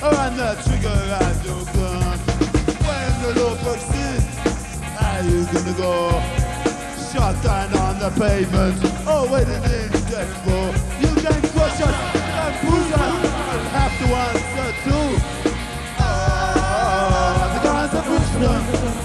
and the trigger and your gun. When the law breaks in, how you gonna go? Shot down on the pavement, or waiting in death row. You can crush us and bruise us, and have to answer too. The guys of Richmond.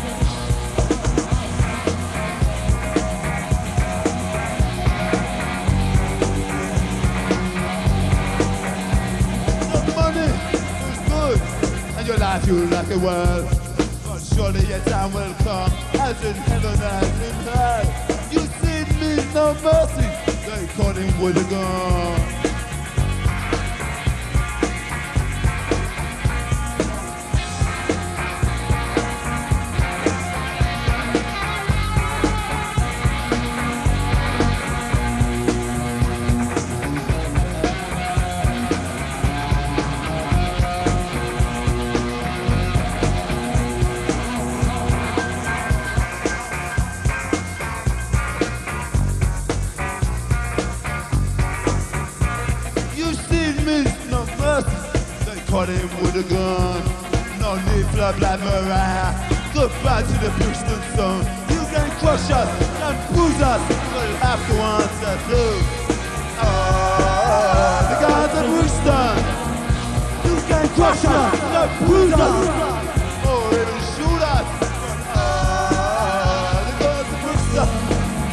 And your life you like a world, but surely your time will come, as in heaven as in hell. You see me no mercy, they caught him with a gun. They caught him with a gun. No need for a black Mariah. Goodbye to the Brixton zone. You can crush us and bruise us, but you have to answer too. The guys at Brixton. You can crush us and bruise us, or even shoot us. The guys at Brixton.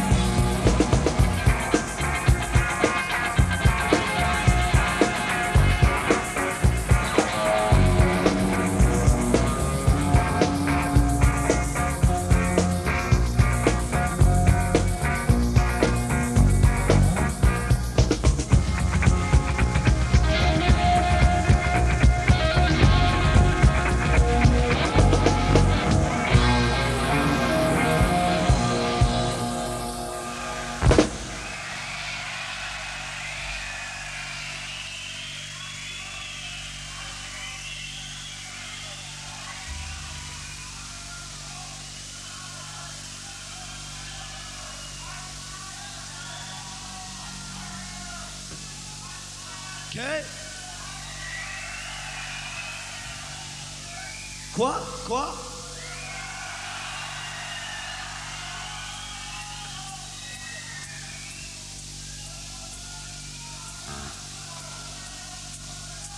Ok. Quoi?